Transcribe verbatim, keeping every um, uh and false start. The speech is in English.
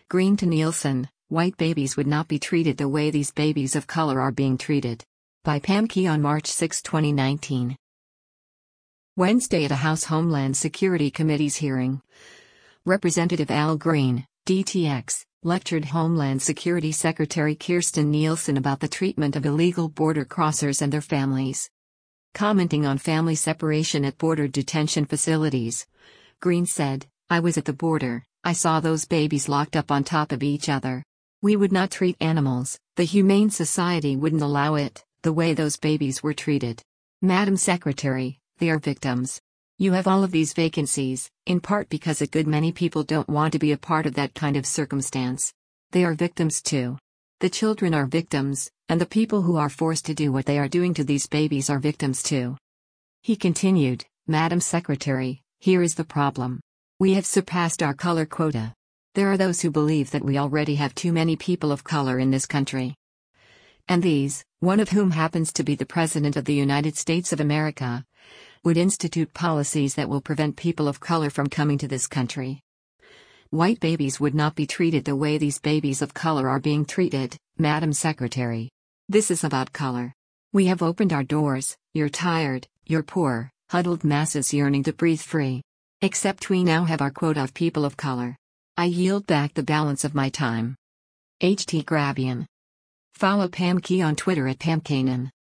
Green to Nielsen, white babies would not be treated the way these babies of color are being treated. By Pam Key on March sixth, twenty nineteen. Wednesday at a House Homeland Security Committee's hearing, Representative Al Green, D T X, lectured Homeland Security Secretary Kirstjen Nielsen about the treatment of illegal border crossers and their families. Commenting on family separation at border detention facilities, Green said, "I was at the border, I saw those babies locked up on top of each other. We would not treat animals, the Humane Society wouldn't allow it, the way those babies were treated. Madam Secretary, they are victims. You have all of these vacancies, in part because a good many people don't want to be a part of that kind of circumstance. They are victims too. The children are victims, and the people who are forced to do what they are doing to these babies are victims too." He continued, "Madam Secretary, here is the problem. We have surpassed our color quota. There are those who believe that we already have too many people of color in this country. And these, one of whom happens to be the President of the United States of America, would institute policies that will prevent people of color from coming to this country. White babies would not be treated the way these babies of color are being treated, Madam Secretary. This is about color. We have opened our doors, you're tired, you're poor, huddled masses yearning to breathe free. Except we now have our quota of people of color. I yield back the balance of my time." H T Grabian. Follow Pam Key on Twitter at Pam Kanan.